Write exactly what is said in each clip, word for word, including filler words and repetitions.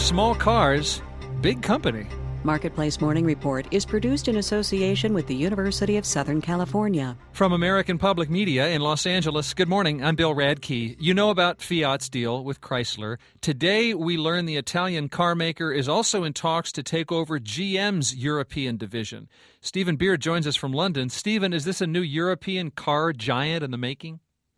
Small cars, big company. Marketplace Morning Report is produced in association with the University of Southern California. From American Public Media in Los Angeles, good morning. I'm Bill Radke. You know about Fiat's deal with Chrysler. Today, we learn the Italian car maker is also in talks to take over G M's European division. Stephen Beard joins us from London. Stephen, is this a new European car giant in the making?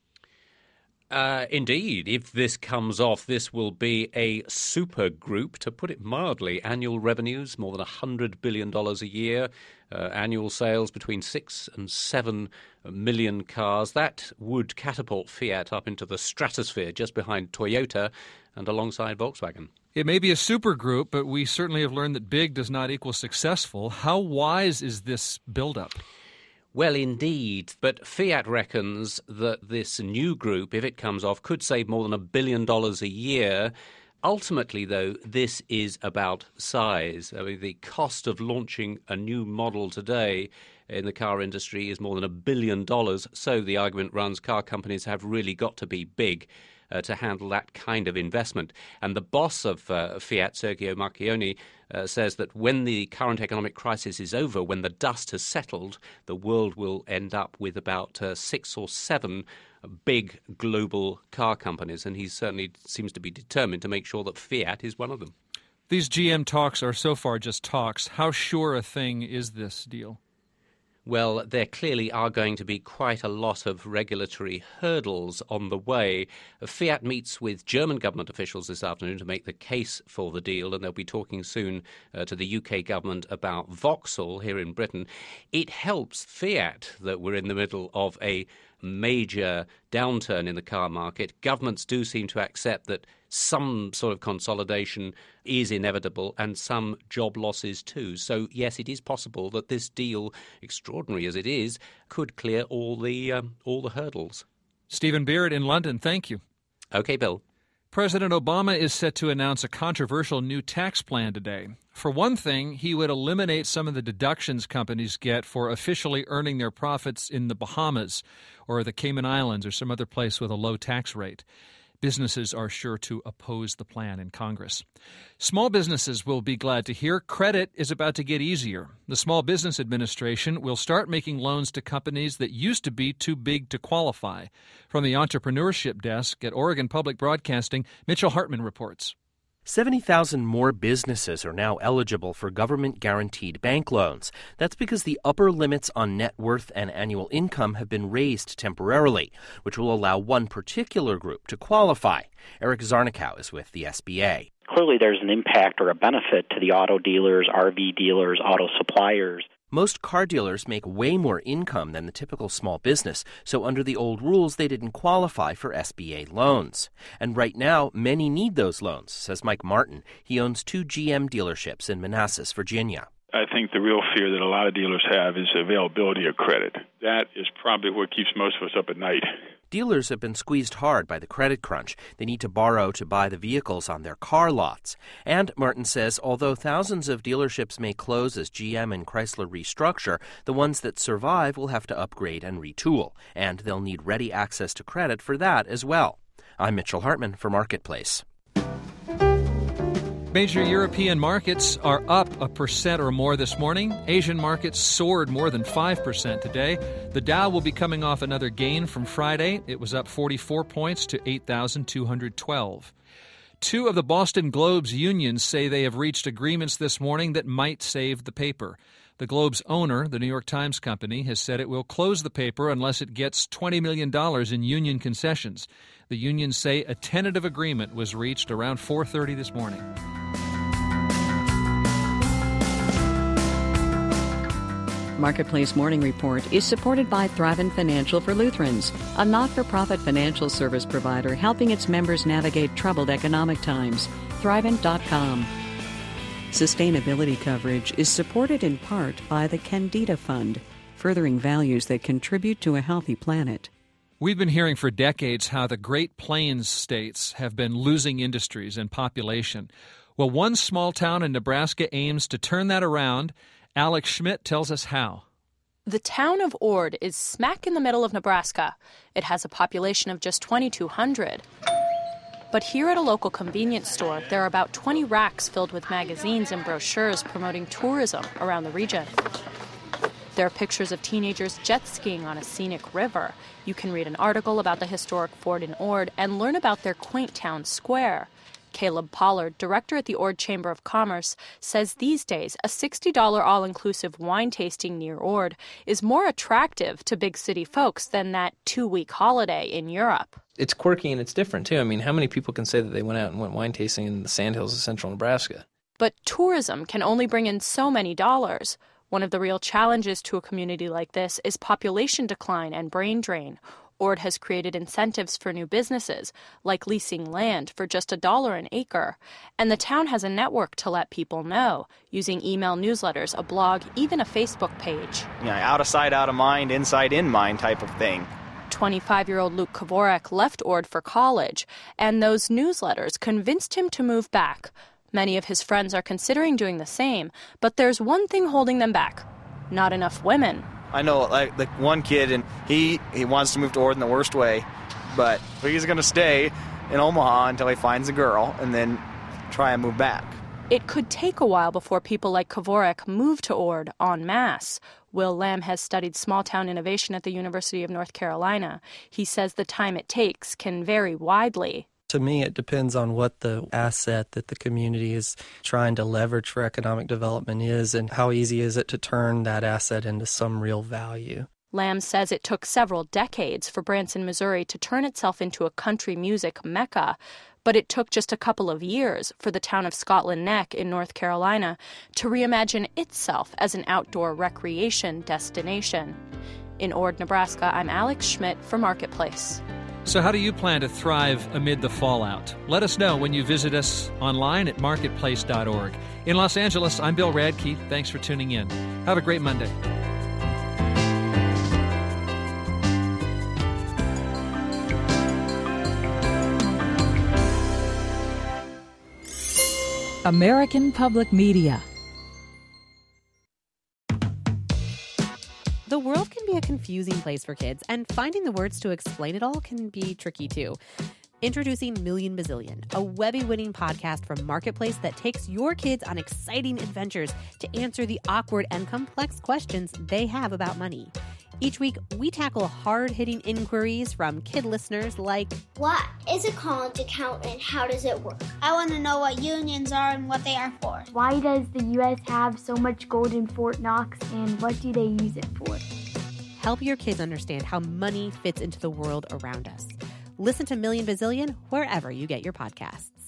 Uh, indeed. If this comes off, this will be a super group, to put it mildly. Annual revenues, more than one hundred billion dollars a year. Uh, annual sales between six and seven million cars. That would catapult Fiat up into the stratosphere just behind Toyota and alongside Volkswagen. It may be a super group, but we certainly have learned that big does not equal successful. How wise is this buildup? Well, indeed, but Fiat reckons that this new group, if it comes off, could save more than a billion dollars a year. Ultimately, though, this is about size. I mean, the cost of launching a new model today in the car industry is more than a billion dollars. So the argument runs car companies have really got to be big Uh, to handle that kind of investment. And the boss of uh, Fiat, Sergio Marchionne, uh, says that when the current economic crisis is over, when the dust has settled, the world will end up with about uh, six or seven big global car companies. And he certainly seems to be determined to make sure that Fiat is one of them. These G M talks are so far just talks. How sure a thing is this deal? Well, there clearly are going to be quite a lot of regulatory hurdles on the way. Fiat meets with German government officials this afternoon to make the case for the deal, and they'll be talking soon uh, to the U K government about Vauxhall here in Britain. It helps Fiat that we're in the middle of a major downturn in the car market. Governments do seem to accept that some sort of consolidation is inevitable and some job losses too. So, yes, it is possible that this deal, extraordinary as it is, could clear all the um, all the hurdles. Stephen Beard in London, thank you. Okay, Bill. President Obama is set to announce a controversial new tax plan today. For one thing, he would eliminate some of the deductions companies get for officially earning their profits in the Bahamas or the Cayman Islands or some other place with a low tax rate. Businesses are sure to oppose the plan in Congress. Small businesses will be glad to hear credit is about to get easier. The Small Business Administration will start making loans to companies that used to be too big to qualify. From the Entrepreneurship Desk at Oregon Public Broadcasting, Mitchell Hartman reports. seventy thousand more businesses are now eligible for government-guaranteed bank loans. That's because the upper limits on net worth and annual income have been raised temporarily, which will allow one particular group to qualify. Eric Zarnikow is with the S B A. Clearly, there's an impact or a benefit to the auto dealers, R V dealers, auto suppliers. Most car dealers make way more income than the typical small business, so under the old rules, they didn't qualify for S B A loans. And right now, many need those loans, says Mike Martin. He owns two G M dealerships in Manassas, Virginia. I think the real fear that a lot of dealers have is availability of credit. That is probably what keeps most of us up at night. Dealers have been squeezed hard by the credit crunch. They need to borrow to buy the vehicles on their car lots. And Martin says, although thousands of dealerships may close as G M and Chrysler restructure, the ones that survive will have to upgrade and retool. And they'll need ready access to credit for that as well. I'm Mitchell Hartman for Marketplace. Major European markets are up a percent or more this morning. Asian markets soared more than five percent today. The Dow will be coming off another gain from Friday. It was up forty-four points to eight thousand two hundred twelve. Two of the Boston Globe's unions say they have reached agreements this morning that might save the paper. The Globe's owner, the New York Times Company, has said it will close the paper unless it gets twenty million dollars in union concessions. The unions say a tentative agreement was reached around four thirty this morning. Marketplace Morning Report is supported by Thrivent Financial for Lutherans, a not-for-profit financial service provider helping its members navigate troubled economic times. Thrivent dot com. Sustainability coverage is supported in part by the Candida Fund, furthering values that contribute to a healthy planet. We've been hearing for decades how the Great Plains states have been losing industries and population. Well, one small town in Nebraska aims to turn that around. Alex Schmidt tells us how. The town of Ord is smack in the middle of Nebraska. It has a population of just twenty-two hundred. But here at a local convenience store, there are about twenty racks filled with magazines and brochures promoting tourism around the region. There are pictures of teenagers jet skiing on a scenic river. You can read an article about the historic fort in Ord and learn about their quaint town square. Caleb Pollard, director at the Ord Chamber of Commerce, says these days a sixty dollars all-inclusive wine tasting near Ord is more attractive to big city folks than that two-week holiday in Europe. It's quirky and it's different, too. I mean, how many people can say that they went out and went wine tasting in the sandhills of central Nebraska? But tourism can only bring in so many dollars. One of the real challenges to a community like this is population decline and brain drain. Ord has created incentives for new businesses, like leasing land for just a dollar an acre. And the town has a network to let people know, using email newsletters, a blog, even a Facebook page. You know, out of sight, out of mind, inside, in mind type of thing. twenty-five-year-old Luke Kvorek left Ord for college, and those newsletters convinced him to move back. Many of his friends are considering doing the same, but there's one thing holding them back: not enough women. I know, like, like one kid, and he, he wants to move to Ord in the worst way, but he's going to stay in Omaha until he finds a girl and then try and move back. It could take a while before people like Kvorek move to Ord en masse. Will Lamb has studied small-town innovation at the University of North Carolina. He says the time it takes can vary widely. To me, it depends on what the asset that the community is trying to leverage for economic development is and how easy is it to turn that asset into some real value. Lamb says it took several decades for Branson, Missouri to turn itself into a country music mecca, but it took just a couple of years for the town of Scotland Neck in North Carolina to reimagine itself as an outdoor recreation destination. In Ord, Nebraska, I'm Alex Schmidt for Marketplace. So how do you plan to thrive amid the fallout? Let us know when you visit us online at marketplace dot org. In Los Angeles, I'm Bill Radke. Thanks for tuning in. Have a great Monday. American Public Media. The world can be a confusing place for kids, and finding the words to explain it all can be tricky too. Introducing Million Bazillion, a Webby-winning podcast from Marketplace that takes your kids on exciting adventures to answer the awkward and complex questions they have about money. Each week, we tackle hard-hitting inquiries from kid listeners like, what is a college account and how does it work? I want to know what unions are and what they are for. Why does the U S have so much gold in Fort Knox and what do they use it for? Help your kids understand how money fits into the world around us. Listen to Million Bazillion wherever you get your podcasts.